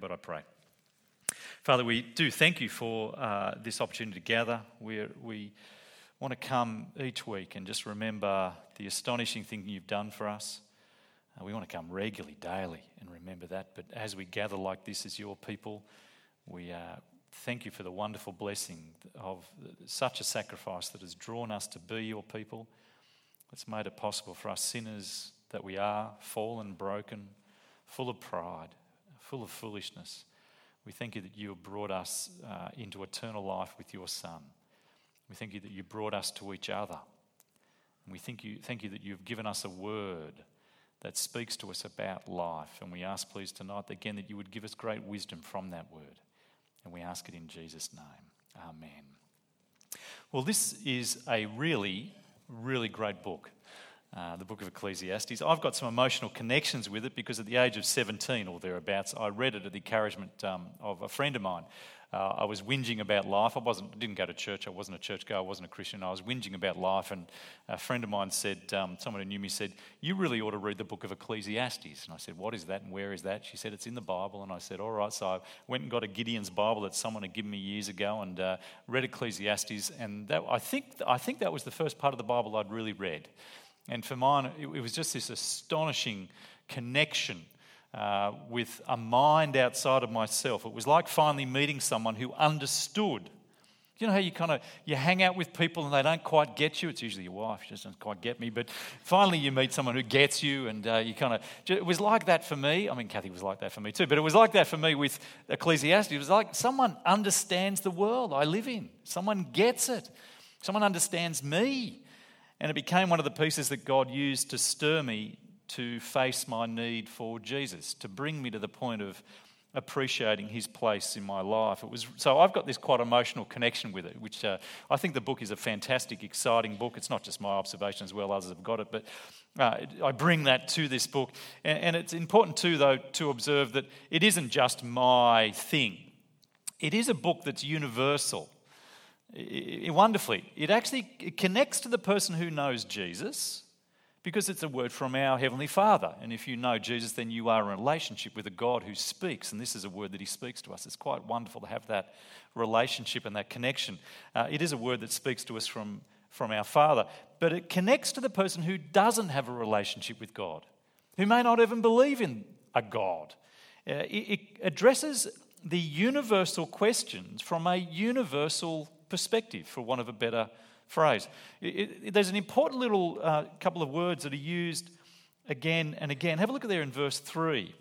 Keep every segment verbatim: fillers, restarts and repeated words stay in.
but I pray. Father, we do thank you for uh, this opportunity to gather. We're, we want to come each week and just remember the astonishing thing you've done for us. Uh, we want to come regularly, daily, and remember that. But as we gather like this as your people, we uh, thank you for the wonderful blessing of such a sacrifice that has drawn us to be your people. It's made it possible for us sinners that we are, fallen, broken, full of pride, full of foolishness. We thank you that you have brought us uh, into eternal life with your Son. We thank you that you brought us to each other. And we thank you, thank you that you've given us a word that speaks to us about life. And we ask, please, tonight, again, that you would give us great wisdom from that word. And we ask it in Jesus' name. Amen. Well, this is a really, really great book. Uh, the book of Ecclesiastes. I've got some emotional connections with it because at the age of seventeen or thereabouts, I read it at the encouragement um, of a friend of mine. Uh, I was whinging about life. I wasn't, didn't go to church. I wasn't a churchgoer. I wasn't a Christian. I was whinging about life, and a friend of mine said, um, someone who knew me said, "You really ought to read the book of Ecclesiastes." And I said, "What is that and where is that?" She said, "It's in the Bible." And I said, "All right." So I went and got a Gideon's Bible that someone had given me years ago and uh, read Ecclesiastes. And that, I think I think that was the first part of the Bible I'd really read. And for mine, it, it was just this astonishing connection uh, with a mind outside of myself. It was like finally meeting someone who understood. You know how you kind of, you hang out with people and they don't quite get you? It's usually your wife, she doesn't quite get me. But finally you meet someone who gets you and uh, you kind of, it was like that for me. I mean, Kathy was like that for me too. But it was like that for me with Ecclesiastes. It was like someone understands the world I live in. Someone gets it. Someone understands me. And it became one of the pieces that God used to stir me to face my need for Jesus, to bring me to the point of appreciating his place in my life. It was so I've got this quite emotional connection with it, which uh, I think the book is a fantastic, exciting book. It's not just my observation as well, others have got it, but uh, I bring that to this book. And, and it's important too, though, to observe that it isn't just my thing. It is a book that's universal. It, wonderfully, it actually it connects to the person who knows Jesus because it's a word from our Heavenly Father. And if you know Jesus, then you are in a relationship with a God who speaks, and this is a word that he speaks to us. It's quite wonderful to have that relationship and that connection. Uh, it is a word that speaks to us from, from our Father, but it connects to the person who doesn't have a relationship with God, who may not even believe in a God. Uh, it, it addresses the universal questions from a universal perspective, for want of a better phrase. It, it, there's an important little uh, couple of words that are used again and again. Have a look at there in verse three.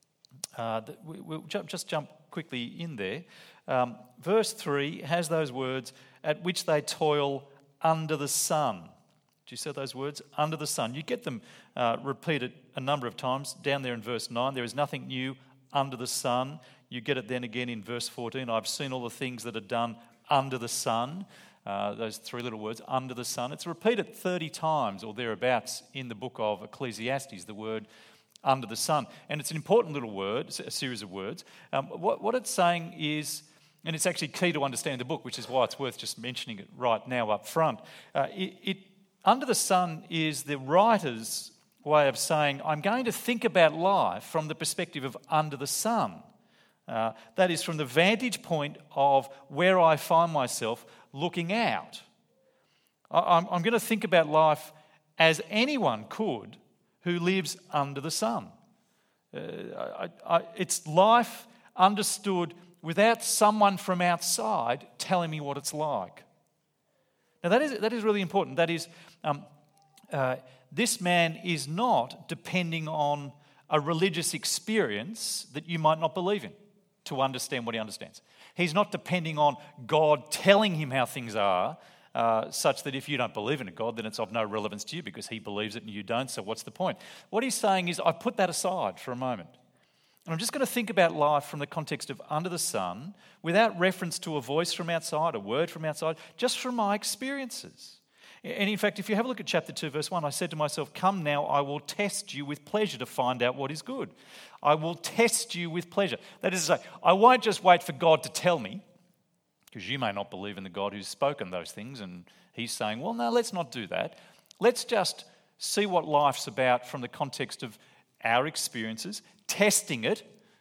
Uh, we, we'll jump, just jump quickly in there. Um, verse three has those words, at which they toil under the sun. Do you see those words? Under the sun. You get them uh, repeated a number of times. Down there in verse nine, there is nothing new under the sun. You get it then again in verse fourteen. I've seen all the things that are done under the sun, uh, those three little words, under the sun. It's repeated thirty times or thereabouts in the book of Ecclesiastes, the word under the sun. And it's an important little word, a series of words. Um, what, what it's saying is, and it's actually key to understanding the book, which is why it's worth just mentioning it right now up front. Uh, it, it under the sun is the writer's way of saying, I'm going to think about life from the perspective of under the sun. Uh, that is from the vantage point of where I find myself looking out. I, I'm, I'm going to think about life as anyone could who lives under the sun. Uh, I, I, it's life understood without someone from outside telling me what it's like. Now that is that is really important. That is, um, uh, this man is not depending on a religious experience that you might not believe in to understand what he understands. He's not depending on God telling him how things are, uh, such that if you don't believe in a God, then it's of no relevance to you because he believes it and you don't, so what's the point? What he's saying is, I put that aside for a moment. And I'm just going to think about life from the context of under the sun, without reference to a voice from outside, a word from outside, just from my experiences. And in fact, if you have a look at chapter two, verse one, I said to myself, come now, I will test you with pleasure to find out what is good. I will test you with pleasure. That is to say, I won't just wait for God to tell me, because you may not believe in the God who's spoken those things, and he's saying, well, no, let's not do that. Let's just see what life's about from the context of our experiences, testing it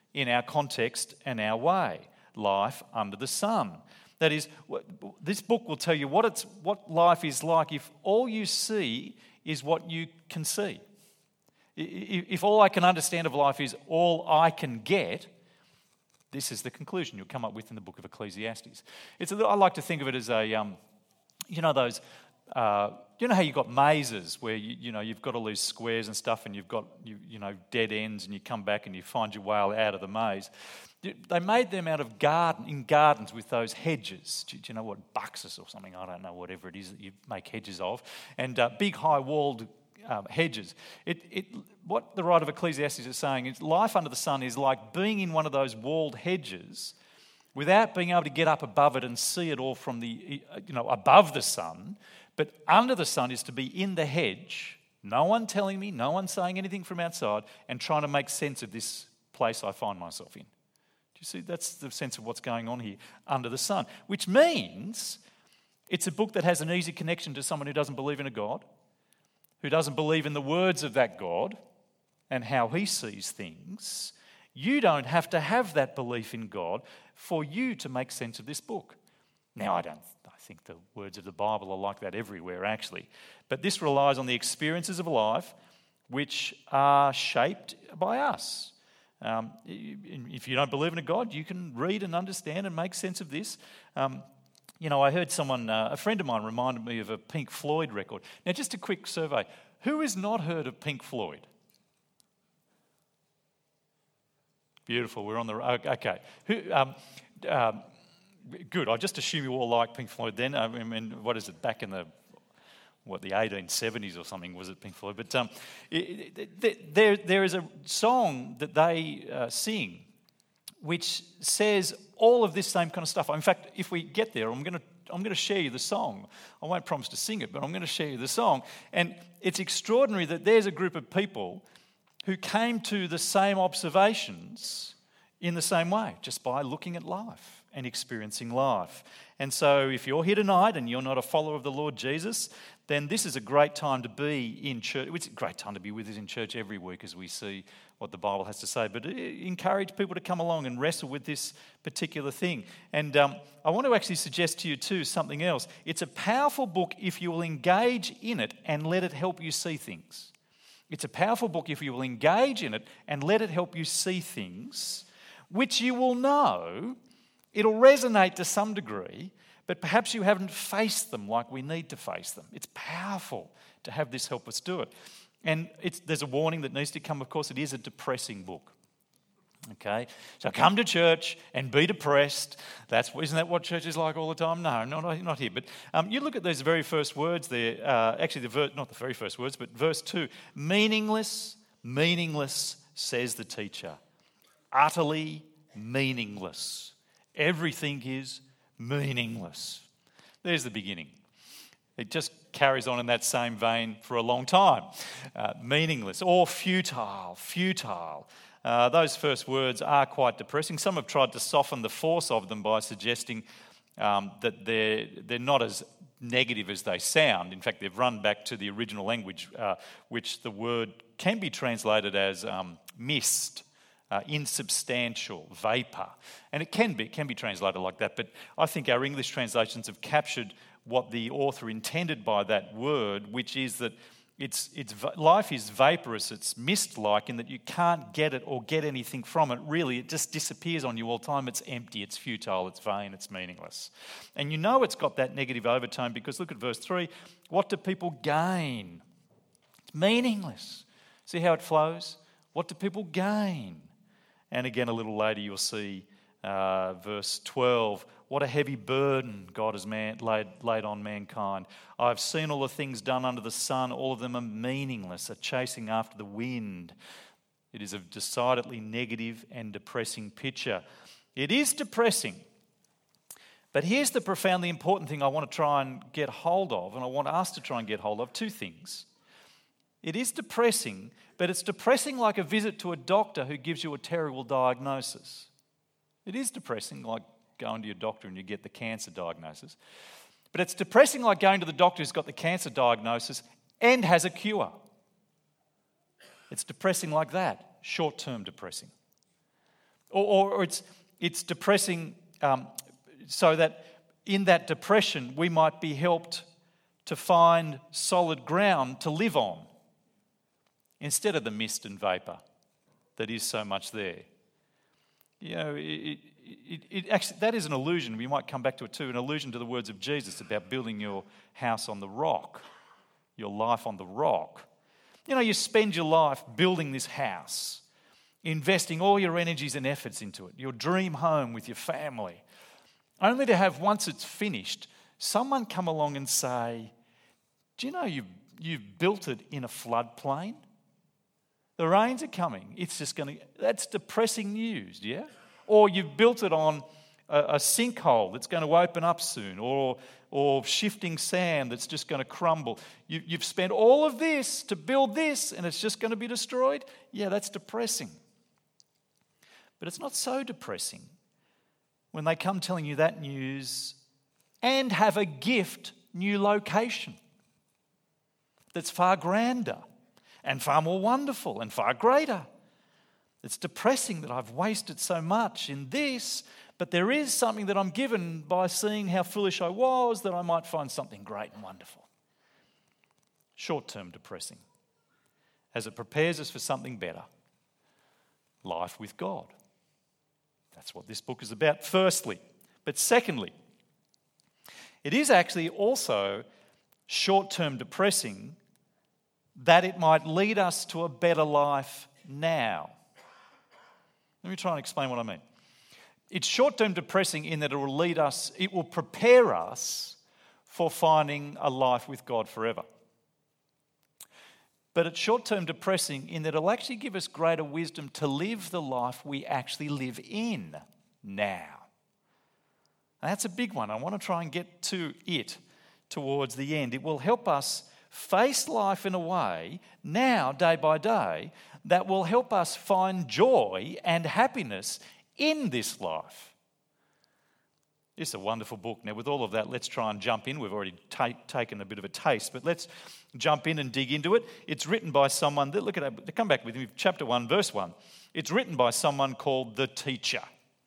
in our context and our way. Life under the sun. That is, this book will tell you what it's what life is like if all you see is what you can see. If all I can understand of life is all I can get, this is the conclusion you'll come up with in the book of Ecclesiastes. It's a little, I like to think of it as a, um, you know, those, uh, you know how you've got mazes where you, you know you've got all these squares and stuff, and you've got you, you know dead ends, and you come back and you find your way out of the maze. They made them out of garden in gardens with those hedges. Do you know what, buxus or something? I don't know, whatever it is that you make hedges of, and uh, big high walled um, hedges. It, it, what the writer of Ecclesiastes is saying is life under the sun is like being in one of those walled hedges without being able to get up above it and see it all from the you know above the sun. But under the sun is to be in the hedge, no one telling me, no one saying anything from outside, and trying to make sense of this place I find myself in. You see, that's the sense of what's going on here under the sun, which means it's a book that has an easy connection to someone who doesn't believe in a God, who doesn't believe in the words of that God and how he sees things. You don't have to have that belief in God for you to make sense of this book. Now, I don't I think the words of the Bible are like that everywhere, actually. But this relies on the experiences of life which are shaped by us. Um, if you don't believe in a God, you can read and understand and make sense of this. Um, you know, I heard someone, uh, a friend of mine reminded me of a Pink Floyd record. Now, just a quick survey. Who has not heard of Pink Floyd? Beautiful, we're on the... Okay. Who, um, um, good, I just assume you all like Pink Floyd then. I mean, what is it, back in the... what, the eighteen seventies or something, was it Pink Floyd? But um, it, it, there, there is a song that they uh, sing which says all of this same kind of stuff. In fact, if we get there, I'm going to I'm going to share you the song. I won't promise to sing it, but I'm going to share you the song. And it's extraordinary that there's a group of people who came to the same observations in the same way, just by looking at life and experiencing life. And so if you're here tonight and you're not a follower of the Lord Jesus, then this is a great time to be in church. It's a great time to be with us in church every week as we see what the Bible has to say. But encourage people to come along and wrestle with this particular thing. And um, I want to actually suggest to you too something else. It's a powerful book if you will engage in it and let it help you see things. It's a powerful book if you will engage in it and let it help you see things, which you will know. It'll resonate to some degree, but perhaps you haven't faced them like we need to face them. It's powerful to have this help us do it. And it's, there's a warning that needs to come. Of course, it is a depressing book. Okay? So come to church and be depressed. That's Isn't that what church is like all the time? No, not, not here. But um, you look at those very first words there. Uh, actually, the ver- not the very first words, but verse two. Meaningless, meaningless, says the teacher. Utterly meaningless. Everything is meaningless. There's the beginning. It just carries on in that same vein for a long time. Uh, meaningless or futile, futile. Uh, those first words are quite depressing. Some have tried to soften the force of them by suggesting um, that they're, they're not as negative as they sound. In fact, they've run back to the original language, uh, which the word can be translated as um, mist. Uh, insubstantial, vapour. And it can be, it can be translated like that, but I think our English translations have captured what the author intended by that word, which is that it's, it's life is vaporous, it's mist-like in that you can't get it or get anything from it. Really, it just disappears on you all the time. It's empty, it's futile, it's vain, it's meaningless. And you know it's got that negative overtone because look at verse three. What do people gain? It's meaningless. See how it flows? What do people gain? And again, a little later, you'll see uh, verse twelve. What a heavy burden God has man, laid, laid on mankind. I've seen all the things done under the sun. All of them are meaningless, are chasing after the wind. It is a decidedly negative and depressing picture. It is depressing. But here's the profoundly important thing I want to try and get hold of, and I want us to try and get hold of, two things. It is depressing, but it's depressing like a visit to a doctor who gives you a terrible diagnosis. It is depressing like going to your doctor and you get the cancer diagnosis. But it's depressing like going to the doctor who's got the cancer diagnosis and has a cure. It's depressing like that, short-term depressing. Or, or it's, it's depressing um, so that in that depression we might be helped to find solid ground to live on instead of the mist and vapour that is so much there. You know, it, it, it actually, that is an allusion, we might come back to it too, an allusion to the words of Jesus about building your house on the rock, your life on the rock. You know, you spend your life building this house, investing all your energies and efforts into it, your dream home with your family, only to have, once it's finished, someone come along and say, do you know you've, you've built it in a floodplain? The rains are coming. It's just going to, that's depressing news, yeah? Or you've built it on a, a sinkhole that's going to open up soon, or, or shifting sand that's just going to crumble. You, you've spent all of this to build this and it's just going to be destroyed? Yeah, that's depressing. But it's not so depressing when they come telling you that news and have a gift new location that's far grander and far more wonderful and far greater. It's depressing that I've wasted so much in this, but there is something that I'm given by seeing how foolish I was that I might find something great and wonderful. Short-term depressing, as it prepares us for something better, life with God. That's what this book is about, firstly. But secondly, it is actually also short-term depressing that it might lead us to a better life now. Let me try and explain what I mean. It's short-term depressing in that it will lead us, it will prepare us for finding a life with God forever. But it's short-term depressing in that it'll actually give us greater wisdom to live the life we actually live in now. And that's a big one. I want to try and get to it towards the end. It will help us face life in a way now, day by day, that will help us find joy and happiness in this life. It's a wonderful book. Now, with all of that, let's try and jump in. We've already ta- taken a bit of a taste, but let's jump in and dig into it. It's written by someone that, look at it, come back with me, chapter one, verse one. It's written by someone called the Teacher.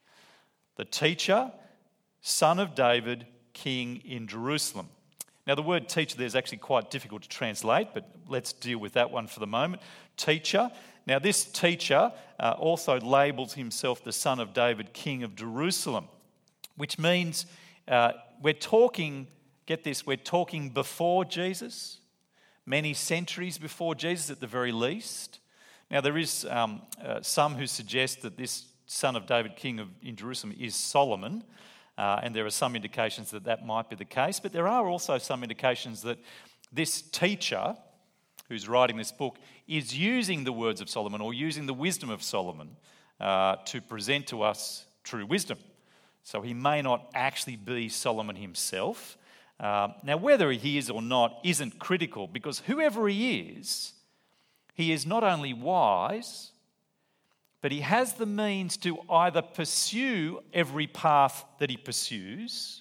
The Teacher, son of David, king in Jerusalem. Now, the word teacher there is actually quite difficult to translate, but let's deal with that one for the moment. Teacher. Now, this teacher uh, also labels himself the son of David, king of Jerusalem, which means uh, we're talking, get this, we're talking before Jesus, many centuries before Jesus at the very least. Now, there is um, uh, some who suggest that this son of David, king of in Jerusalem, is Solomon. Uh, and there are some indications that that might be the case, but there are also some indications that this teacher who's writing this book is using the words of Solomon or using the wisdom of Solomon uh, to present to us true wisdom. So he may not actually be Solomon himself. Uh, now, whether he is or not isn't critical, because whoever he is, he is not only wise, but he has the means to either pursue every path that he pursues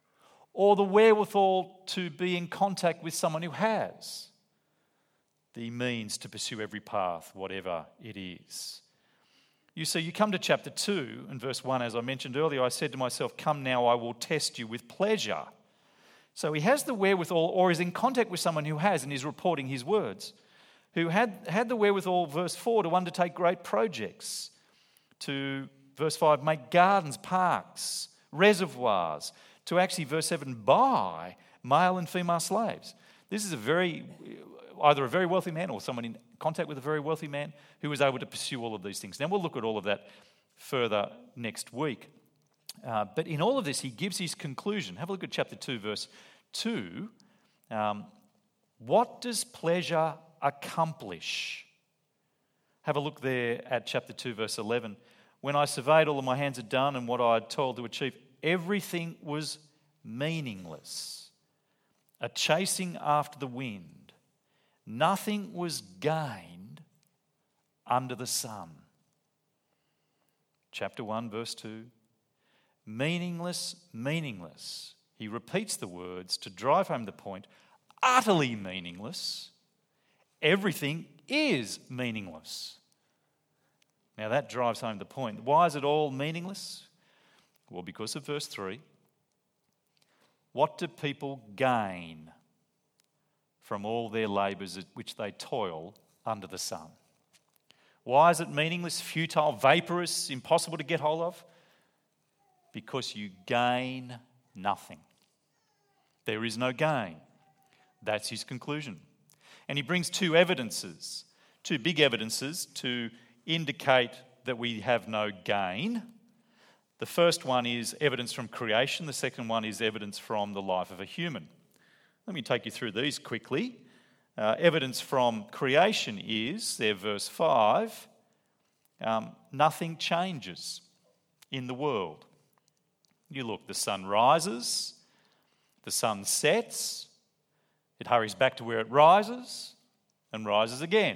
or the wherewithal to be in contact with someone who has the means to pursue every path, whatever it is. You see, you come to chapter two and verse one, as I mentioned earlier, I said to myself, come now, I will test you with pleasure. So he has the wherewithal, or is in contact with someone who has and is reporting his words, who had, had the wherewithal, verse four, to undertake great projects, to, verse five, make gardens, parks, reservoirs, to actually, verse seven, buy male and female slaves. This is a very, either a very wealthy man or someone in contact with a very wealthy man who was able to pursue all of these things. Now, we'll look at all of that further next week. Uh, but in all of this, he gives his conclusion. Have a look at chapter two, verse two. Um, what does pleasure accomplish? Have a look there at chapter two, verse eleven. When I surveyed all that my hands had done and what I had toiled to achieve, everything was meaningless, a chasing after the wind. Nothing was gained under the sun. Chapter one, verse two. Meaningless, meaningless. He repeats the words to drive home the point. Utterly meaningless. Everything is meaningless. Now that drives home the point. Why is it all meaningless? Well, because of verse three. What do people gain from all their labours at which they toil under the sun? Why is it meaningless, futile, vaporous, impossible to get hold of? Because you gain nothing. There is no gain. That's his conclusion. And he brings two evidences, two big evidences to indicate that we have no gain. The first one is evidence from creation. The second one is evidence from the life of a human. Let me take you through these quickly. Uh, evidence from creation is, there, verse five, um, nothing changes in the world. You look, the sun rises, the sun sets, it hurries back to where it rises and rises again.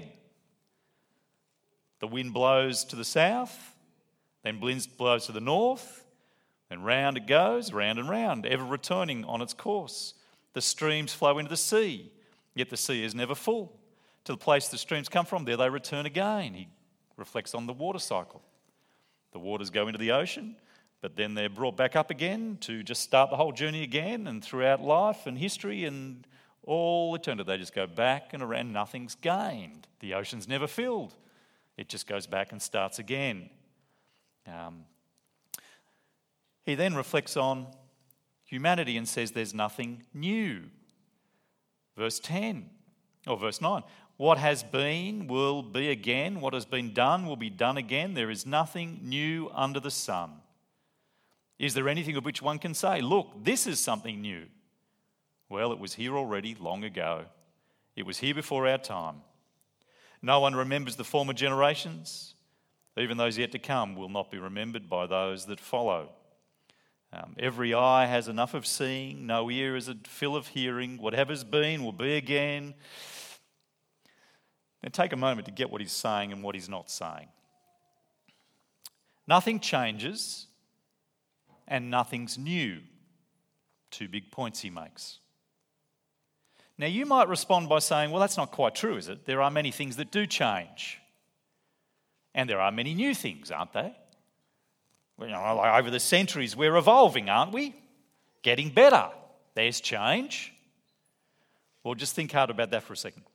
The wind blows to the south, then blows to the north, and round it goes, round and round, ever returning on its course. The streams flow into the sea, yet the sea is never full. To the place the streams come from, there they return again. He reflects on the water cycle. The waters go into the ocean, but then they're brought back up again to just start the whole journey again, and throughout life and history and all eternity, they just go back and around. Nothing's gained. The ocean's never filled. It just goes back and starts again. Um, he then reflects on humanity and says there's nothing new. Verse ten, or verse nine. What has been will be again. What has been done will be done again. There is nothing new under the sun. Is there anything of which one can say, look, this is something new? Well, it was here already long ago. It was here before our time. No one remembers the former generations. Even those yet to come will not be remembered by those that follow. Um, every eye has enough of seeing, no ear is a fill of hearing. Whatever's been will be again. Now take a moment to get what he's saying and what he's not saying. Nothing changes and nothing's new. Two big points he makes. Now you might respond by saying, well, that's not quite true, is it? There are many things that do change. And there are many new things, aren't there? Well, you know, like over the centuries, we're evolving, aren't we? Getting better. There's change. Well, just think hard about that for a second.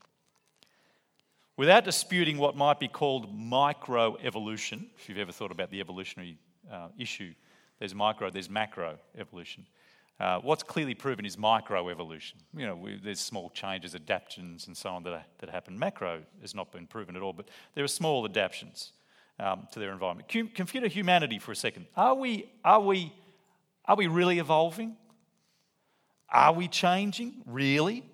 Without disputing what might be called microevolution, if you've ever thought about the evolutionary uh, issue, there's micro, there's macro evolution. Uh, what's clearly proven is microevolution. You know, we, there's small changes, adaptations and so on that, that happen. Macro has not been proven at all, but there are small adaptations um, to their environment. Com- consider humanity for a second. Are we, are we, are we really evolving? Are we changing? Really?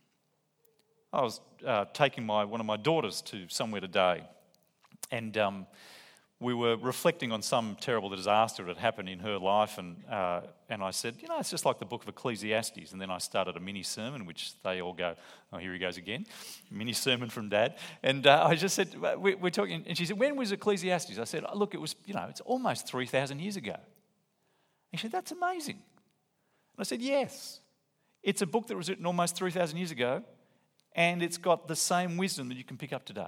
I was uh, taking my one of my daughters to somewhere today, and um, we were reflecting on some terrible disaster that had happened in her life, and uh, and I said, you know, it's just like the book of Ecclesiastes. And then I started a mini sermon, which they all go, oh, here he goes again, mini sermon from Dad. And uh, I just said, we, we're talking, and she said, when was Ecclesiastes? I said, oh, look, it was, you know, it's almost three thousand years ago. And she said, that's amazing. And I said, yes, it's a book that was written almost three thousand years ago, and it's got the same wisdom that you can pick up today.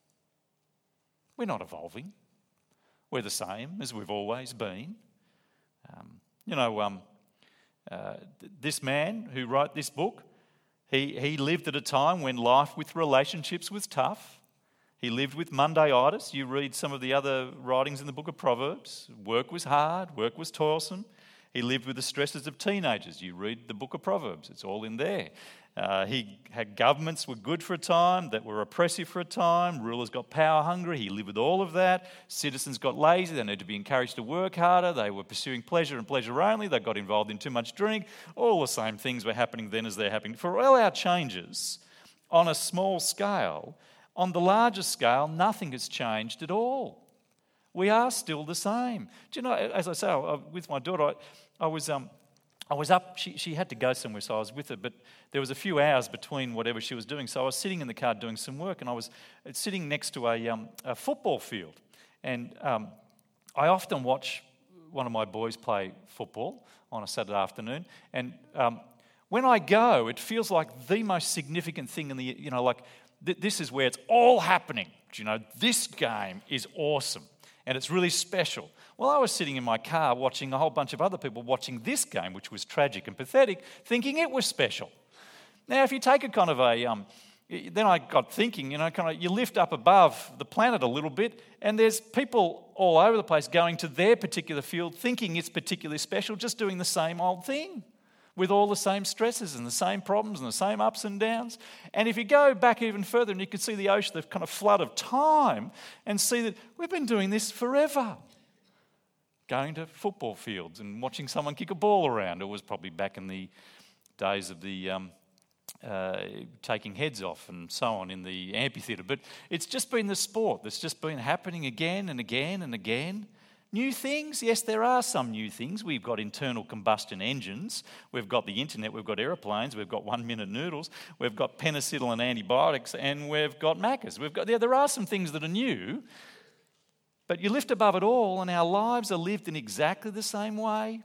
We're not evolving. We're the same as we've always been. Um, you know, um, uh, th- this man who wrote this book, he, he lived at a time when life with relationships was tough. He lived with Mondaitis. You read some of the other writings in the book of Proverbs. Work was hard. Work was toilsome. He lived with the stresses of teenagers. You read the book of Proverbs. It's all in there. Uh, he had governments were good for a time, that were oppressive for a time. Rulers got power hungry. He lived with all of that. Citizens got lazy. They needed to be encouraged to work harder. They were pursuing pleasure and pleasure only. They got involved in too much drink. All the same things were happening then as they're happening. For all our changes on a small scale, on the larger scale, nothing has changed at all. We are still the same. Do you know, as I say, I, with my daughter, I, I was... Um, I was up, she, she had to go somewhere, so I was with her, but there was a few hours between whatever she was doing, so I was sitting in the car doing some work, and I was sitting next to a, um, a football field. And um, I often watch one of my boys play football on a Saturday afternoon, and um, when I go, it feels like the most significant thing in the, you know, like th- this is where it's all happening. You know, this game is awesome. and it's really special. Well, I was sitting in my car watching a whole bunch of other people watching this game, which was tragic and pathetic, thinking it was special. Now, if you take a kind of a, um, then I got thinking, you know, kind of you lift up above the planet a little bit, and there's people all over the place going to their particular field, thinking it's particularly special, just doing the same old thing, with all the same stresses and the same problems and the same ups and downs. And if you go back even further, and you can see the ocean, the kind of flood of time, and see that we've been doing this forever. Going to football fields and watching someone kick a ball around. It was probably back in the days of the um, uh, taking heads off and so on in the amphitheatre. But it's just been the sport that's just been happening again and again and again. New things? Yes, there are some new things. We've got internal combustion engines. We've got the internet. We've got aeroplanes. We've got one-minute noodles. We've got penicillin and antibiotics. And we've got Maccas. We've got, yeah, there are some things that are new. But you lift above it all, and our lives are lived in exactly the same way.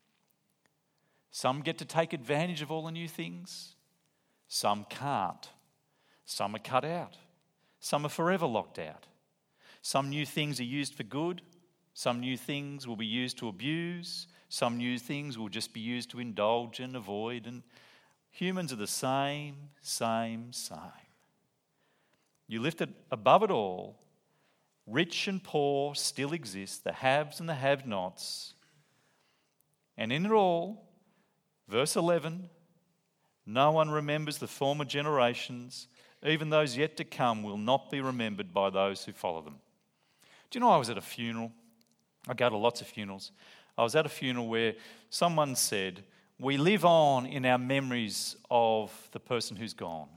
Some get to take advantage of all the new things. Some can't. Some are cut out. Some are forever locked out. Some new things are used for good. Some new things will be used to abuse. Some new things will just be used to indulge and avoid. And humans are the same, same, same. You lift it above it all. Rich and poor still exist, the haves and the have-nots. And in it all, verse eleven, no one remembers the former generations, even those yet to come will not be remembered by those who follow them. Do you know I was at a funeral? I go to lots of funerals. I was at a funeral where someone said, we live on in our memories of the person who's gone.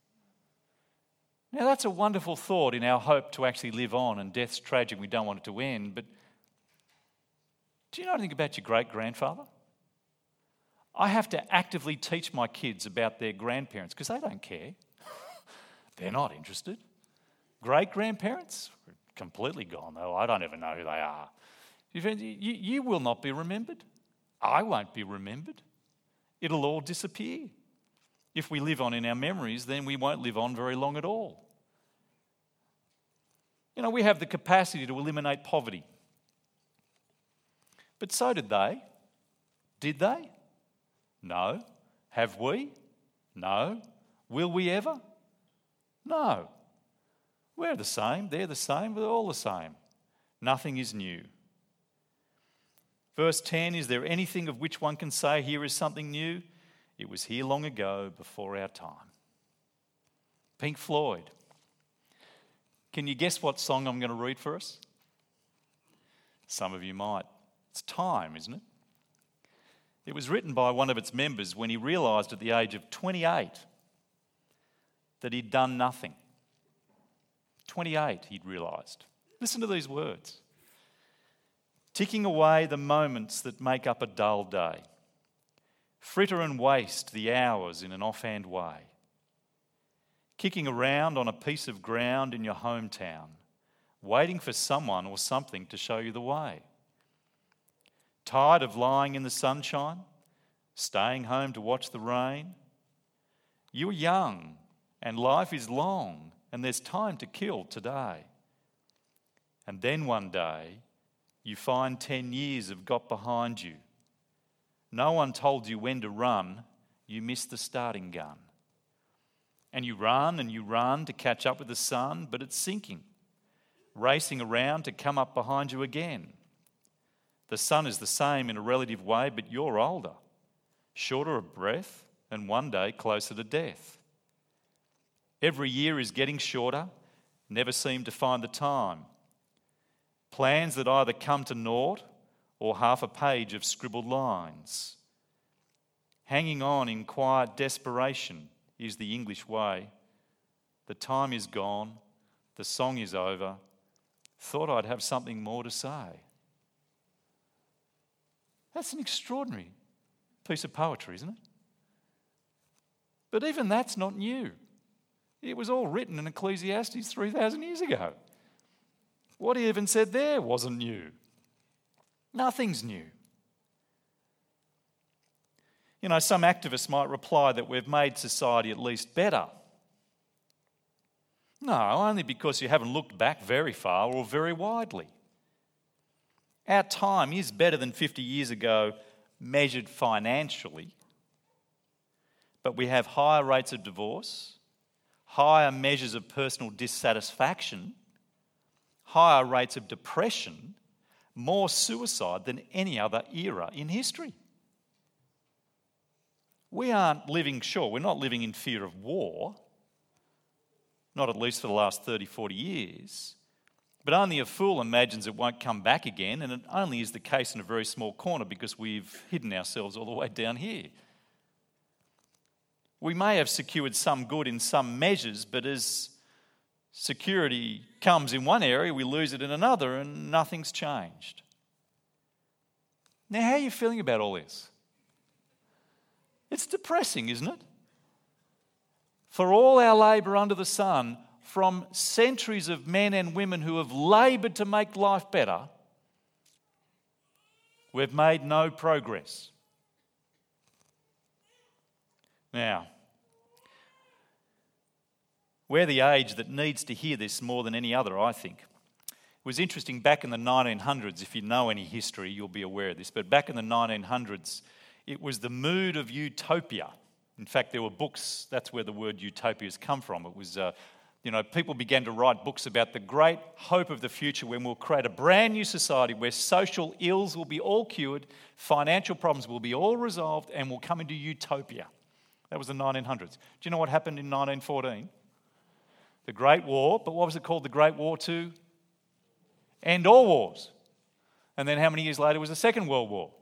Now that's a wonderful thought in our hope to actually live on, and death's tragic, we don't want it to end, but do you know anything about your great-grandfather? I have to actively teach my kids about their grandparents because they don't care. They're not interested. Great-grandparents? Completely gone though. I don't even know who they are. You, you will not be remembered. I won't be remembered. It'll all disappear. If we live on in our memories, then we won't live on very long at all. You know, we have the capacity to eliminate poverty. But so did they. Did they? No. Have we? No. Will we ever? No. We're the same. They're the same. We're all the same. Nothing is new. Verse ten, is there anything of which one can say here is something new? It was here long ago before our time. Pink Floyd. Can you guess what song I'm going to read for us? Some of you might. It's Time, isn't it? It was written by one of its members when he realised at the age of twenty-eight that he'd done nothing. twenty-eight, he'd realised. Listen to these words. Ticking away the moments that make up a dull day. Fritter and waste the hours in an offhand way. Kicking around on a piece of ground in your hometown, waiting for someone or something to show you the way. Tired of lying in the sunshine, staying home to watch the rain? You're young and life is long and there's time to kill today. And then one day, you find ten years have got behind you. No one told you when to run, you missed the starting gun. And you run and you run to catch up with the sun, but it's sinking, racing around to come up behind you again. The sun is the same in a relative way, but you're older, shorter of breath, and one day closer to death. Every year is getting shorter, never seem to find the time. Plans that either come to naught or half a page of scribbled lines. Hanging on in quiet desperation is the English way. The time is gone, the song is over. Thought I'd have something more to say. That's an extraordinary piece of poetry, isn't it? But even that's not new. It was all written in Ecclesiastes three thousand years ago. What he even said there wasn't new. Nothing's new. You know, some activists might reply that we've made society at least better. No, only because you haven't looked back very far or very widely. Our time is better than fifty years ago measured financially, but we have higher rates of divorce, higher measures of personal dissatisfaction, higher rates of depression, more suicide than any other era in history. We aren't living, sure, we're not living in fear of war, not at least for the last thirty, forty years, but only a fool imagines it won't come back again, and it only is the case in a very small corner because we've hidden ourselves all the way down here. We may have secured some good in some measures, but as security comes in one area, we lose it in another, and nothing's changed. Now, how are you feeling about all this? It's depressing, isn't it? For all our labour under the sun, from centuries of men and women who have laboured to make life better, we've made no progress. Now, we're the age that needs to hear this more than any other, I think. It was interesting back in the nineteen hundreds, if you know any history, you'll be aware of this, but back in the nineteen hundreds, it was the mood of utopia. In fact, there were books, that's where the word utopia has come from. It was, uh, you know, people began to write books about the great hope of the future when we'll create a brand new society where social ills will be all cured, financial problems will be all resolved, and we'll come into utopia. That was the nineteen hundreds. Do you know what happened in nineteen fourteen? The Great War, but what was it called? The Great War to end all wars. And then how many years later was the Second World War?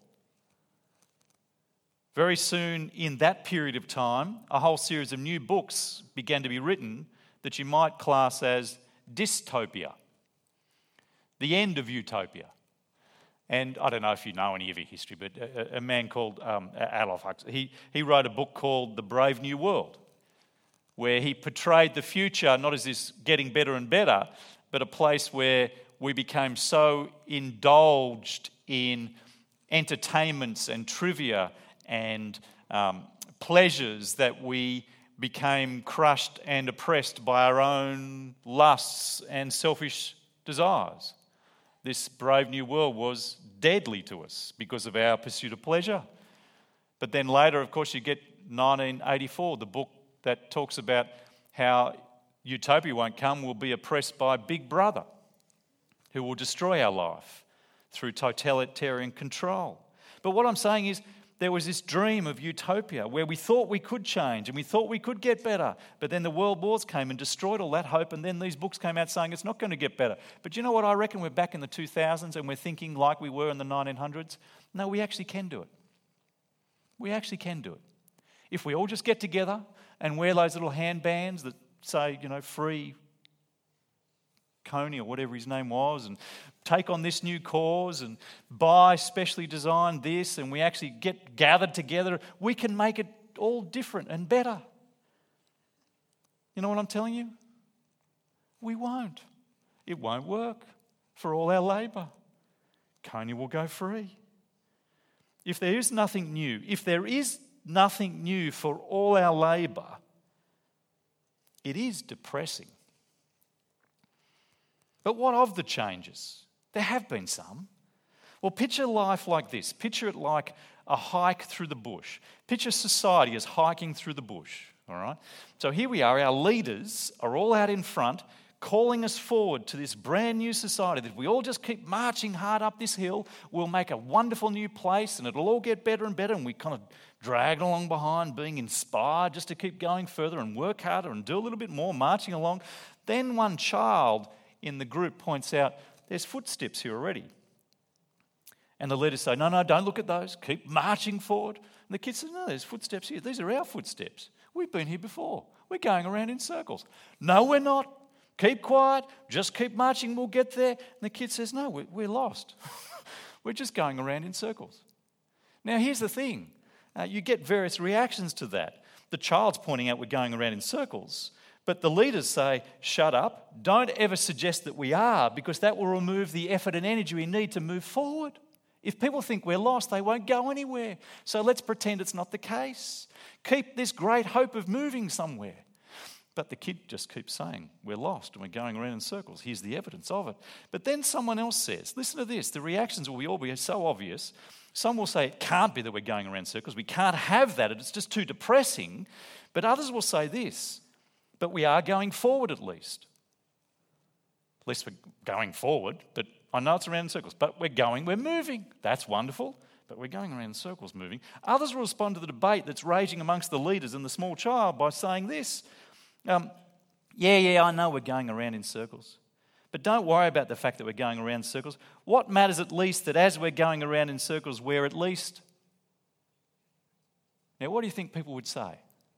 Very soon in that period of time, a whole series of new books began to be written that you might class as dystopia, the end of utopia. And I don't know if you know any of your history, but a, a man called um, Adolf Huxley, he, he wrote a book called The Brave New World, where he portrayed the future not as this getting better and better, but a place where we became so indulged in entertainments and trivia and um, pleasures that we became crushed and oppressed by our own lusts and selfish desires. This brave new world was deadly to us because of our pursuit of pleasure. But then later, of course, you get nineteen eighty-four, the book that talks about how utopia won't come, we'll be oppressed by Big Brother, who will destroy our life through totalitarian control. But what I'm saying is, there was this dream of utopia where we thought we could change and we thought we could get better. But then the world wars came and destroyed all that hope, and then these books came out saying it's not going to get better. But you know what? I reckon we're back in the two thousands and we're thinking like we were in the nineteen hundreds. No, we actually can do it. We actually can do it. If we all just get together and wear those little handbands that say, you know, free Coney or whatever his name was, and take on this new cause and buy specially designed this, and we actually get gathered together, we can make it all different and better. You know what I'm telling you? We won't. It won't work for all our labour. Coney will go free. If there is nothing new, if there is nothing new for all our labour, it is depressing. But what of the changes? There have been some. Well, picture life like this. Picture it like a hike through the bush. Picture society as hiking through the bush, all right? So here we are, our leaders are all out in front, calling us forward to this brand new society that if we all just keep marching hard up this hill, we'll make a wonderful new place and it'll all get better and better, and we kind of drag along behind, being inspired just to keep going further and work harder and do a little bit more, marching along. Then one child in the group points out, there's footsteps here already. And the leaders say, no, no, don't look at those. Keep marching forward. And the kids say, no, there's footsteps here. These are our footsteps. We've been here before. We're going around in circles. No, we're not. Keep quiet. Just keep marching. We'll get there. And the kid says, no, we're, we're lost. We're just going around in circles. Now, here's the thing. Uh, you get various reactions to that. The child's pointing out we're going around in circles. But the leaders say, shut up, don't ever suggest that we are, because that will remove the effort and energy we need to move forward. If people think we're lost, they won't go anywhere. So let's pretend it's not the case. Keep this great hope of moving somewhere. But the kid just keeps saying, we're lost and we're going around in circles. Here's the evidence of it. But then someone else says, listen to this, the reactions will all be so obvious. Some will say it can't be that we're going around in circles. We can't have that. It's just too depressing. But others will say this, but we are going forward at least. At least we're going forward, but I know it's around in circles. But we're going, we're moving. That's wonderful. But we're going around in circles moving. Others will respond to the debate that's raging amongst the leaders and the small child by saying this. Um, yeah, yeah, I know we're going around in circles. But don't worry about the fact that we're going around in circles. What matters at least that as we're going around in circles, we're at least... Now, what do you think people would say?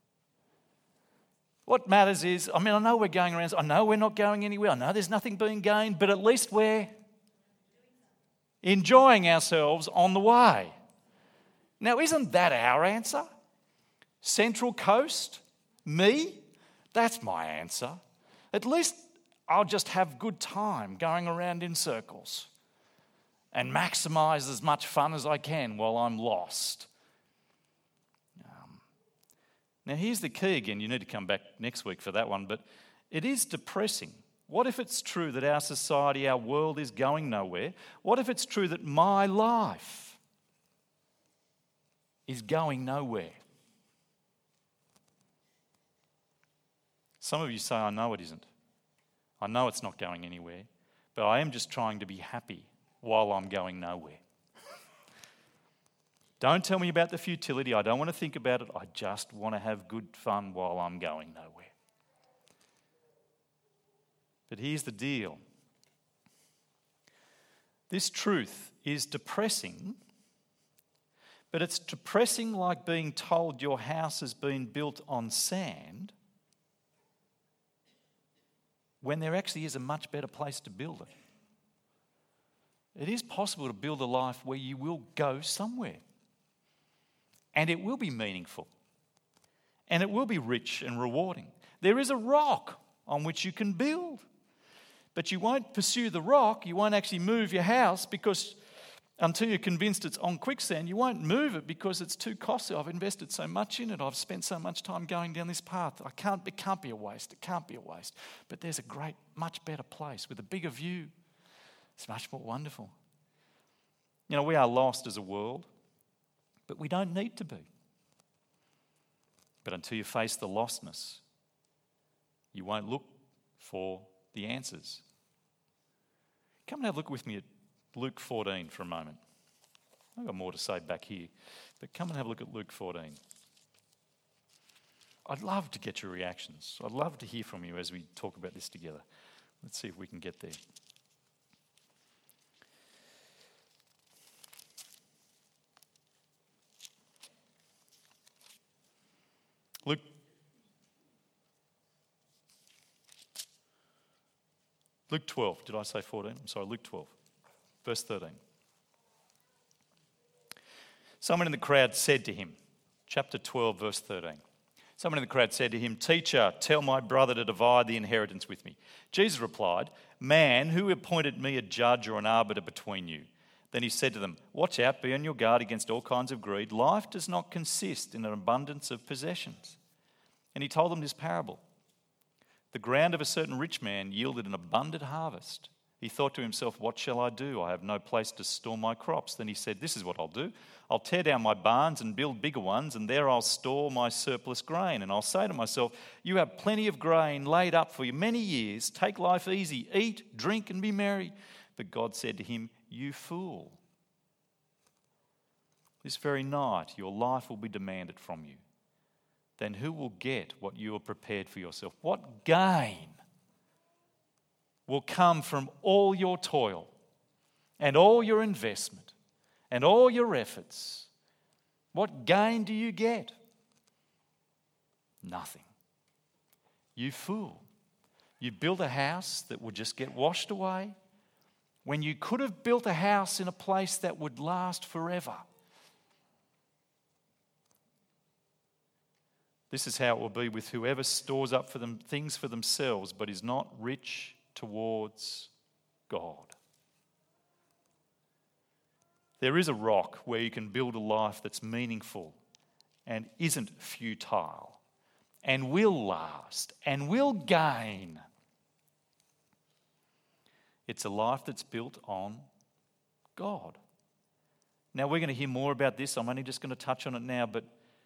What matters is, I mean, I know we're going around, I know we're not going anywhere, I know there's nothing being gained, but at least we're enjoying ourselves on the way. Now, isn't that our answer? Central Coast? Me? That's my answer. At least I'll just have good time going around in circles and maximise as much fun as I can while I'm lost. Um, now, here's the key again. You need to come back next week for that one, but it is depressing. What if it's true that our society, our world is going nowhere? What if it's true that my life is going nowhere? Some of you say, I know it isn't. I know it's not going anywhere, but I am just trying to be happy while I'm going nowhere. Don't tell me about the futility. I don't want to think about it. I just want to have good fun while I'm going nowhere. But here's the deal. This truth is depressing, but it's depressing like being told your house has been built on sand when there actually is a much better place to build it. It is possible to build a life where you will go somewhere. And it will be meaningful. And it will be rich and rewarding. There is a rock on which you can build. But you won't pursue the rock, you won't actually move your house because until you're convinced it's on quicksand, you won't move it because it's too costly. I've invested so much in it, I've spent so much time going down this path. I can't, it can't be a waste, it can't be a waste. But there's a great, much better place with a bigger view. It's much more wonderful. You know, we are lost as a world, but we don't need to be. But until you face the lostness, you won't look for the answers. Come and have a look with me at Luke fourteen for a moment. I've got more to say back here, but come and have a look at Luke fourteen. I'd love to get your reactions. I'd love to hear from you as we talk about this together. Let's see if we can get there. Luke Luke twelve, did I say fourteen? I'm sorry, Luke twelve, verse thirteen. Someone in the crowd said to him, chapter twelve, verse thirteen. Someone in the crowd said to him, "Teacher, tell my brother to divide the inheritance with me." Jesus replied, "Man, who appointed me a judge or an arbiter between you?" Then he said to them, "Watch out, be on your guard against all kinds of greed. Life does not consist in an abundance of possessions." And he told them this parable. The ground of a certain rich man yielded an abundant harvest. He thought to himself, "What shall I do? I have no place to store my crops." Then he said, "This is what I'll do. I'll tear down my barns and build bigger ones, and there I'll store my surplus grain. And I'll say to myself, you have plenty of grain laid up for you many years. Take life easy, eat, drink, and be merry." But God said to him, "You fool. This very night your life will be demanded from you. Then who will get what you have prepared for yourself? What gain will come from all your toil and all your investment and all your efforts? What gain do you get? Nothing. You fool. You built a house that would just get washed away when you could have built a house in a place that would last forever. This is how it will be with whoever stores up for them things for themselves, but is not rich towards God. There is a rock where you can build a life that's meaningful and isn't futile. and will last and will gain. It's a life that's built on God. Now, we're going to hear more about this. I'm only just going to touch on it now, but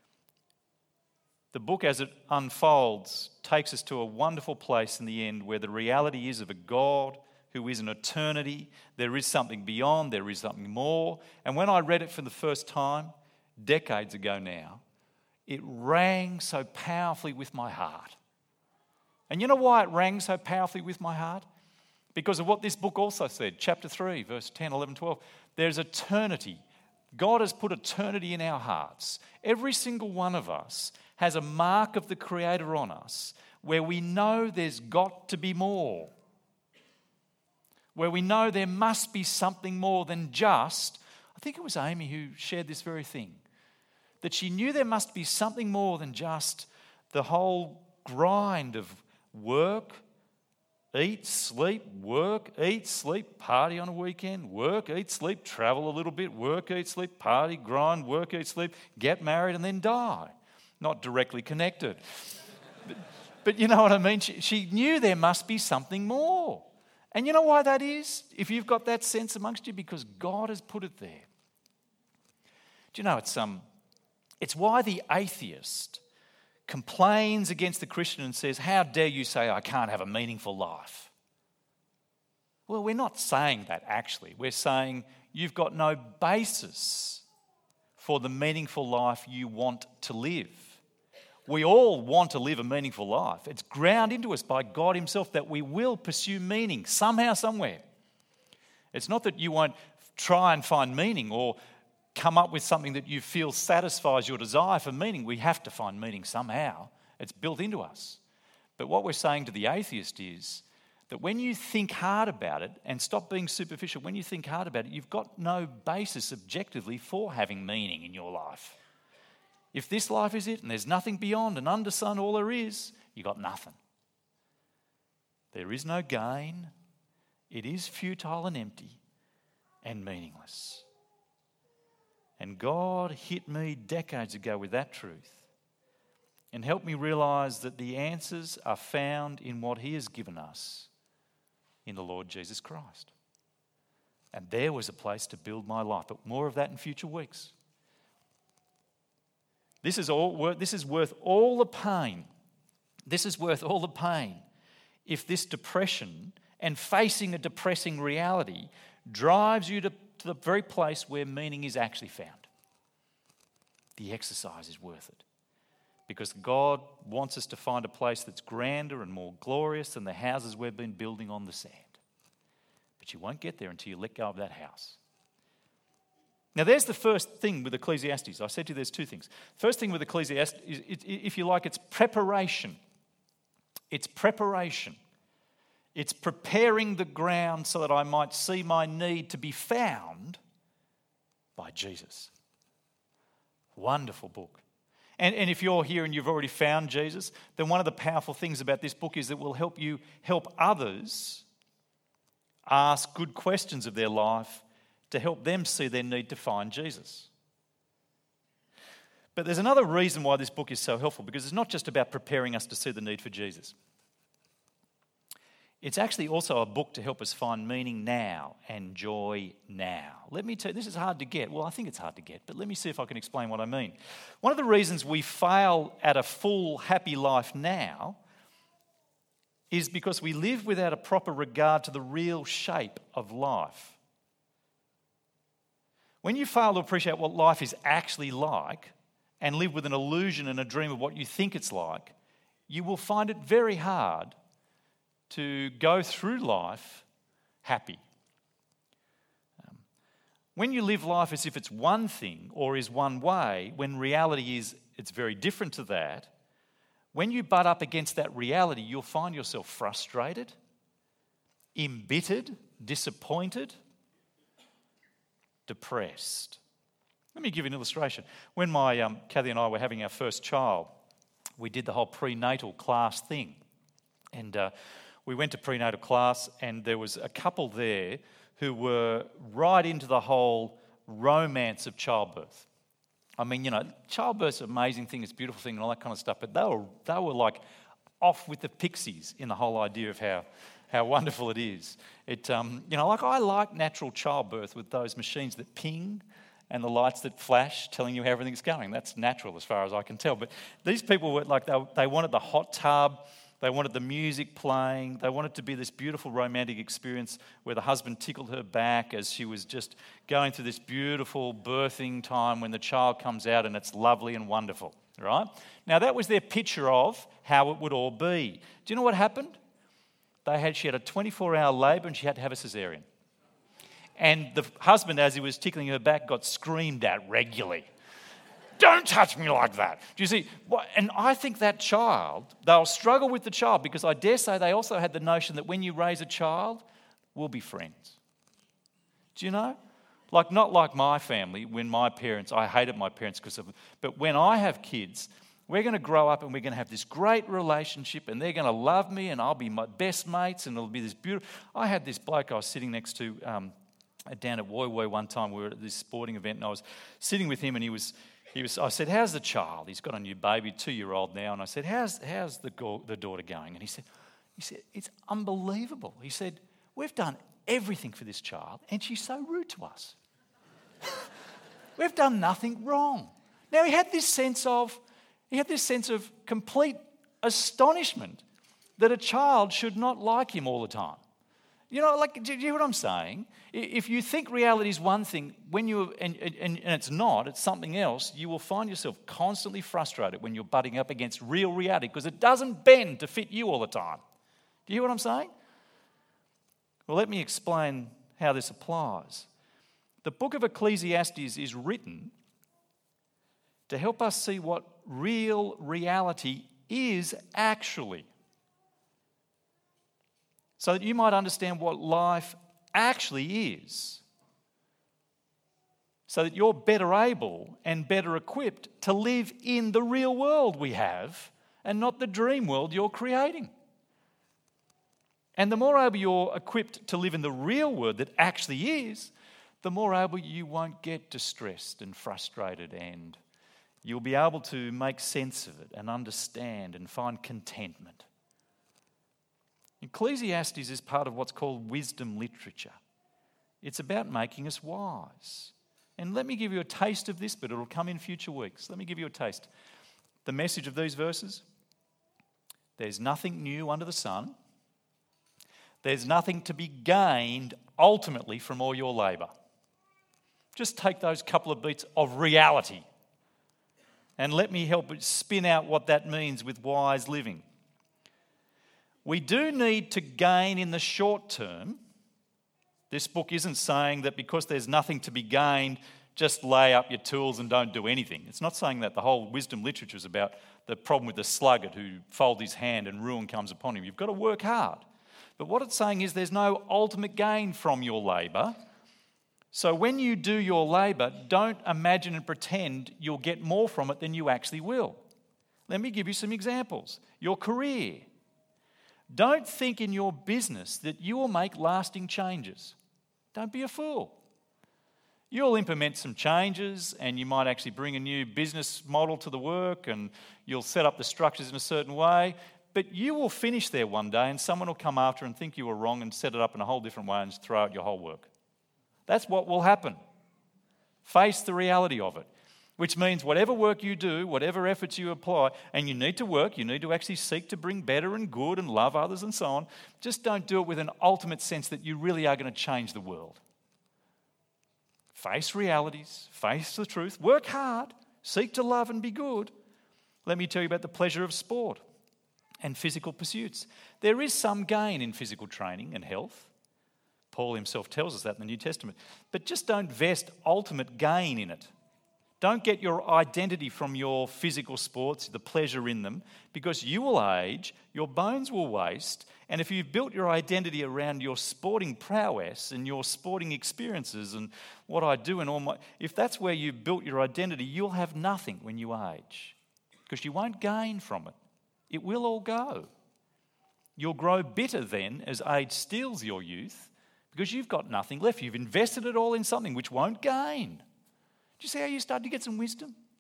the book, as it unfolds, takes us to a wonderful place in the end where the reality is of a God who is an eternity. There is something beyond, there is something more. And when I read it for the first time, decades ago now, it rang so powerfully with my heart. And you know why it rang so powerfully with my heart? Because of what this book also said, chapter three, verse ten, eleven, twelve. There's eternity. God has put eternity in our hearts. Every single one of us has a mark of the Creator on us where we know there's got to be more. Where we know there must be something more than just, I think it was Amy who shared this very thing, that she knew there must be something more than just the whole grind of work, eat, sleep, work, eat, sleep, party on a weekend, work, eat, sleep, travel a little bit, work, eat, sleep, party, grind, work, eat, sleep, get married and then die. Not directly connected. but, but you know what I mean? She, she knew there must be something more. And you know why that is? If you've got that sense amongst you, because God has put it there. Do you know, it's, um, it's why the atheist complains against the Christian and says, how dare you say I can't have a meaningful life? Well, we're not saying that actually. We're saying you've got no basis for the meaningful life you want to live. We all want to live a meaningful life. It's ground into us by God Himself that we will pursue meaning somehow, somewhere. It's not that you won't try and find meaning or come up with something that you feel satisfies your desire for meaning. We have to find meaning somehow. It's built into us. But what we're saying to the atheist is that when you think hard about it and stop being superficial, when you think hard about it, you've got no basis objectively for having meaning in your life. If this life is it and there's nothing beyond and under sun all there is, you've got nothing. There is no gain. It is futile and empty and meaningless. And God hit me decades ago with that truth and helped me realise that the answers are found in what He has given us in the Lord Jesus Christ. And there was a place to build my life, but more of that in future weeks. This is all worth, this is worth all the pain. This is worth all the pain if this depression and facing a depressing reality drives you to to the very place where meaning is actually found. The exercise is worth it. Because God wants us to find a place that's grander and more glorious than the houses we've been building on the sand. But you won't get there until you let go of that house. Now there's the first thing with Ecclesiastes. I said to you there's two things. First thing with Ecclesiastes is, if you like, it's preparation. It's preparation. It's preparing the ground so that I might see my need to be found by Jesus. Wonderful book. And, and if you're here and you've already found Jesus, then one of the powerful things about this book is that it will help you help others ask good questions of their life to help them see their need to find Jesus. But there's another reason why this book is so helpful, because it's not just about preparing us to see the need for Jesus. It's actually also a book to help us find meaning now and joy now. Let me tell you, this is hard to get. Well, I think it's hard to get, but let me see if I can explain what I mean. One of the reasons we fail at a full, happy life now is because we live without a proper regard to the real shape of life. When you fail to appreciate what life is actually like and live with an illusion and a dream of what you think it's like, you will find it very hard to go through life happy. Um, when you live life as if it's one thing or is one way, when reality is it's very different to that, when you butt up against that reality, you'll find yourself frustrated, embittered, disappointed, depressed. Let me give you an illustration. When my um, Kathy and I were having our first child, we did the whole prenatal class thing. And uh, we went to prenatal class, and there was a couple there who were right into the whole romance of childbirth. I mean, you know, childbirth's an amazing thing, it's a beautiful thing and all that kind of stuff, but they were, they were like off with the pixies in the whole idea of how, how wonderful it is. It, um, you know, like I like natural childbirth with those machines that ping and the lights that flash telling you how everything's going. That's natural as far as I can tell. But these people were like, they, they wanted the hot tub, they wanted the music playing, they wanted to be this beautiful romantic experience where the husband tickled her back as she was just going through this beautiful birthing time when the child comes out and it's lovely and wonderful, right? Now that was their picture of how it would all be. Do you know what happened? They had, she had a twenty-four hour labour and she had to have a caesarean. And the husband, as he was tickling her back, got screamed at regularly. Don't touch me like that. Do you see? And I think that child, they'll struggle with the child because I dare say they also had the notion that when you raise a child, we'll be friends. Do you know? Like, not like my family, when my parents, I hated my parents because of, but when I have kids, we're going to grow up and we're going to have this great relationship and they're going to love me and I'll be my best mates and it'll be this beautiful. I had this bloke I was sitting next to um, down at Woy Woy one time. We were at this sporting event and I was sitting with him and he was, he was. I said, how's the child? He's got a new baby, two-year-old now. And I said, how's, how's the, go- the daughter going? And he said, he said, it's unbelievable. He said, we've done everything for this child and she's so rude to us. We've done nothing wrong. Now he had this sense of, he had this sense of complete astonishment that a child should not like him all the time. You know, like, do you hear what I'm saying? If you think reality is one thing, when you and, and, and it's not, it's something else, you will find yourself constantly frustrated when you're butting up against real reality because it doesn't bend to fit you all the time. Do you hear what I'm saying? Well, let me explain how this applies. The book of Ecclesiastes is written to help us see what real reality is actually, so that you might understand what life actually is, so that you're better able and better equipped to live in the real world we have and not the dream world you're creating. And the more able you're equipped to live in the real world that actually is, the more able you won't get distressed and frustrated, and you'll be able to make sense of it and understand and find contentment. Ecclesiastes is part of what's called wisdom literature. It's about making us wise. And let me give you a taste of this, but it'll come in future weeks. Let me give you a taste. The message of these verses: there's nothing new under the sun. There's nothing to be gained ultimately from all your labour. Just take those couple of beats of reality and let me help spin out what that means with wise living. We do need to gain in the short term. This book isn't saying that because there's nothing to be gained, just lay up your tools and don't do anything. It's not saying that. The whole wisdom literature is about the problem with the sluggard who folds his hand and ruin comes upon him. You've got to work hard. But what it's saying is there's no ultimate gain from your labour. So when you do your labour, don't imagine and pretend you'll get more from it than you actually will. Let me give you some examples. Your career. Don't think in your business that you will make lasting changes. Don't be a fool. You'll implement some changes and you might actually bring a new business model to the work and you'll set up the structures in a certain way, but you will finish there one day and someone will come after and think you were wrong and set it up in a whole different way and throw out your whole work. That's what will happen. Face the reality of it, which means whatever work you do, whatever efforts you apply, and you need to work, you need to actually seek to bring better and good and love others and so on, just don't do it with an ultimate sense that you really are going to change the world. Face realities, face the truth, work hard, seek to love and be good. Let me tell you about the pleasure of sport and physical pursuits. There is some gain in physical training and health. Paul himself tells us that in the New Testament. But just don't vest ultimate gain in it. Don't get your identity from your physical sports, the pleasure in them, because you will age, your bones will waste, and if you've built your identity around your sporting prowess and your sporting experiences and what I do and all my... If that's where you've built your identity, you'll have nothing when you age because you won't gain from it. It will all go. You'll grow bitter then as age steals your youth because you've got nothing left. You've invested it all in something which won't gain. Do you see how you start to get some wisdom?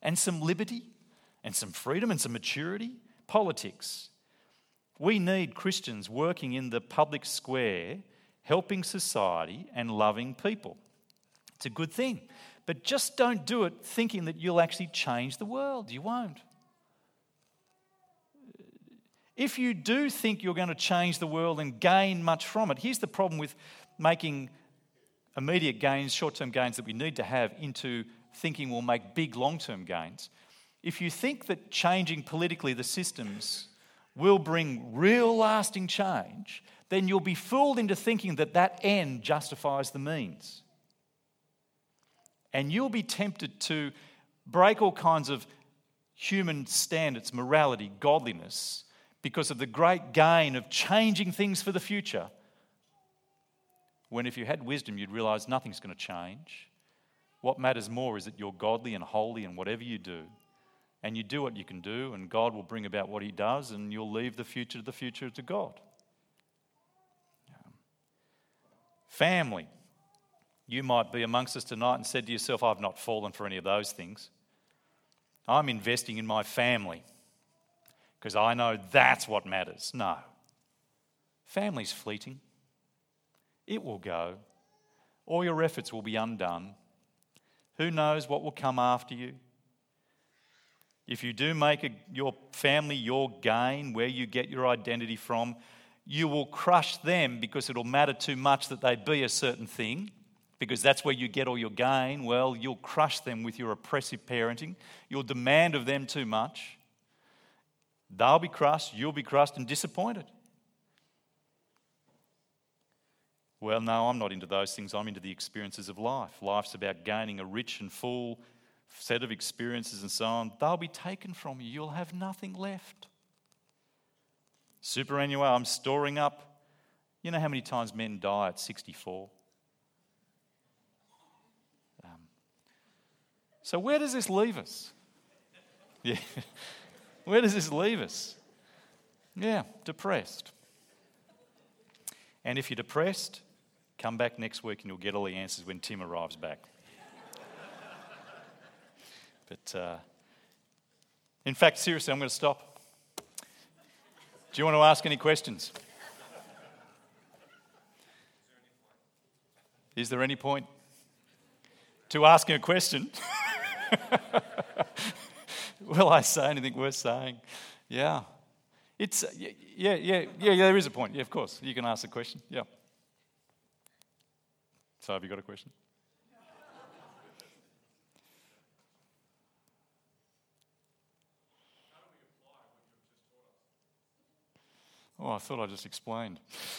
and some liberty and some freedom and some maturity. Politics. We need Christians working in the public square, helping society and loving people. It's a good thing. But just don't do it thinking that you'll actually change the world. You won't. If you do think you're going to change the world and gain much from it, here's the problem with making immediate gains, short-term gains that we need to have, into thinking we'll make big long-term gains. If you think that changing politically the systems will bring real lasting change, then you'll be fooled into thinking that that end justifies the means. And you'll be tempted to break all kinds of human standards, morality, godliness, because of the great gain of changing things for the future. When if you had wisdom, you'd realise nothing's going to change. What matters more is that you're godly and holy in whatever you do. And you do what you can do, and God will bring about what he does, and you'll leave the future to the future to God. Family. You might be amongst us tonight and said to yourself, I've not fallen for any of those things. I'm investing in my family because I know that's what matters. No. Family's fleeting. It will go. All your efforts will be undone. Who knows what will come after you? If you do make a, your family your gain, where you get your identity from, you will crush them because it'll matter too much that they be a certain thing, because that's where you get all your gain. Well, you'll crush them with your oppressive parenting. You'll demand of them too much. They'll be crushed, you'll be crushed and disappointed. Well, no, I'm not into those things. I'm into the experiences of life. Life's about gaining a rich and full set of experiences and so on. They'll be taken from you. You'll have nothing left. Superannuation, I'm storing up. You know how many times men die at sixty-four? Um, so where does this leave us? Yeah. Where does this leave us? Yeah, depressed. And if you're depressed, come back next week and you'll get all the answers when Tim arrives back. But uh, in fact, seriously, I'm going to stop. Do you want to ask any questions? Is there any point to asking a question? Will I say anything worth saying? Yeah. It's, yeah, yeah, yeah, yeah, there is a point. Yeah, of course. You can ask a question. Yeah. So have you got a question? Oh, I thought I just explained.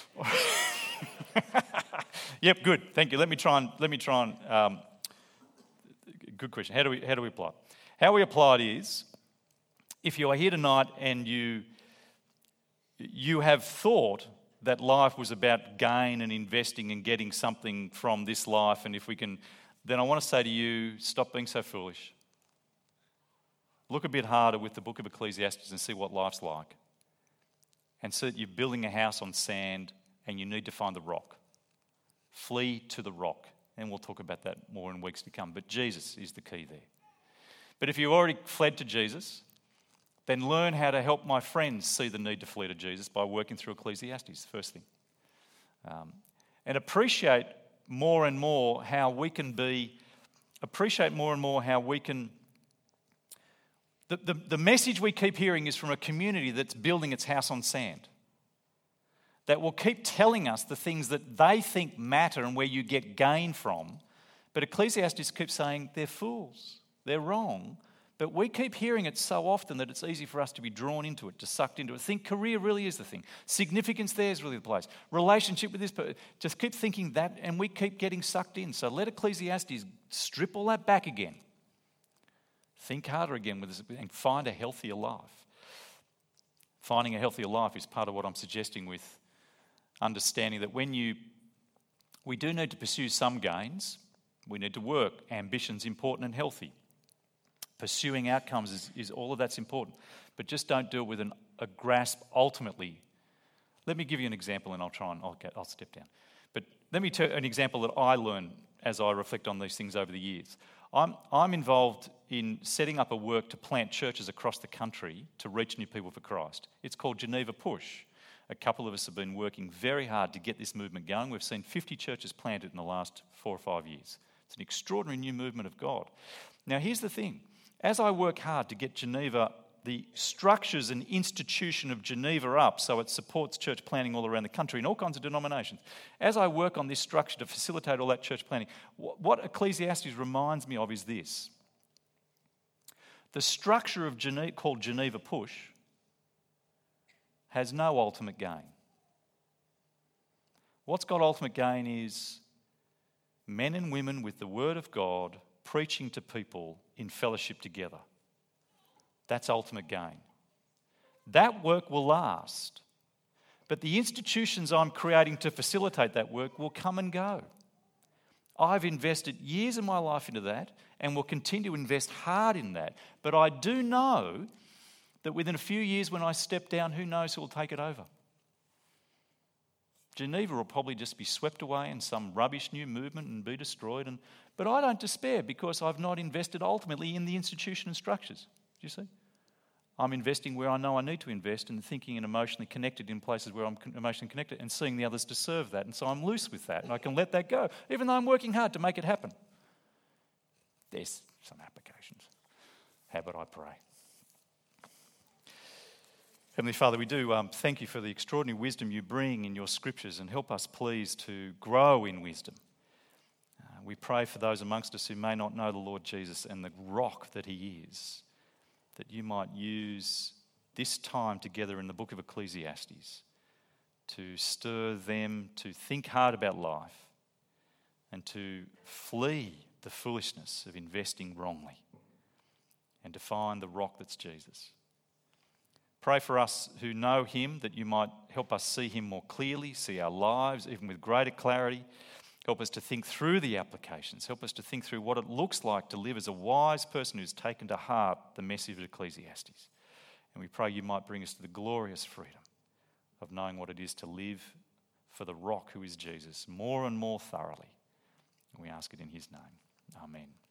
Yep, good. Thank you. Let me try and let me try and. Um, good question. How do we how do we apply it? How we apply it is, if you are here tonight and you you have thought that life was about gain and investing and getting something from this life, and if we can, then I want to say to you, stop being so foolish. Look a bit harder with the book of Ecclesiastes and see what life's like. And see that you're building a house on sand and you need to find the rock. Flee to the rock. And we'll talk about that more in weeks to come. But Jesus is the key there. But if you've already fled to Jesus, then learn how to help my friends see the need to flee to Jesus by working through Ecclesiastes, first thing. Um, and appreciate more and more how we can be, appreciate more and more how we can, the, the, the message we keep hearing is from a community that's building its house on sand, that will keep telling us the things that they think matter and where you get gain from. But Ecclesiastes keeps saying they're fools, they're wrong. But we keep hearing it so often that it's easy for us to be drawn into it, to sucked into it. Think career really is the thing. Significance there is really the place. Relationship with this person. Just keep thinking that, and we keep getting sucked in. So let Ecclesiastes strip all that back again. Think harder again with this and find a healthier life. Finding a healthier life is part of what I'm suggesting with understanding that when you, we do need to pursue some gains. We need to work. Ambition's important and healthy. Pursuing outcomes is, is all of that's important. But just don't do it with an, a grasp ultimately. Let me give you an example and I'll try and I'll, get, I'll step down. But let me tell you an example that I learned as I reflect on these things over the years. I'm, I'm involved in setting up a work to plant churches across the country to reach new people for Christ. It's called Geneva Push. A couple of us have been working very hard to get this movement going. We've seen fifty churches planted in the last four or five years. It's an extraordinary new movement of God. Now, here's the thing. As I work hard to get Geneva, the structures and institution of Geneva up so it supports church planting all around the country in all kinds of denominations, as I work on this structure to facilitate all that church planting, what Ecclesiastes reminds me of is this. The structure of Geneva, called Geneva Push, has no ultimate gain. What's got ultimate gain is men and women with the Word of God preaching to people in fellowship together. That's ultimate gain. That work will last, but the institutions I'm creating to facilitate that work will come and go. I've invested years of my life into that and will continue to invest hard in that, but I do know that within a few years when I step down, who knows who will take it over? Geneva will probably just be swept away in some rubbish new movement and be destroyed. And, but I don't despair because I've not invested ultimately in the institution and structures. Do you see? I'm investing where I know I need to invest and thinking and emotionally connected in places where I'm emotionally connected and seeing the others to serve that. And so I'm loose with that and I can let that go, even though I'm working hard to make it happen. There's some applications. How about I pray? Heavenly Father, we do um, thank you for the extraordinary wisdom you bring in your scriptures and help us, please, to grow in wisdom. Uh, we pray for those amongst us who may not know the Lord Jesus and the rock that he is, that you might use this time together in the book of Ecclesiastes to stir them to think hard about life and to flee the foolishness of investing wrongly and to find the rock that's Jesus. Pray for us who know him, that you might help us see him more clearly, see our lives even with greater clarity. Help us to think through the applications. Help us to think through what it looks like to live as a wise person who's taken to heart the message of Ecclesiastes. And we pray you might bring us to the glorious freedom of knowing what it is to live for the rock who is Jesus more and more thoroughly. And we ask it in his name. Amen.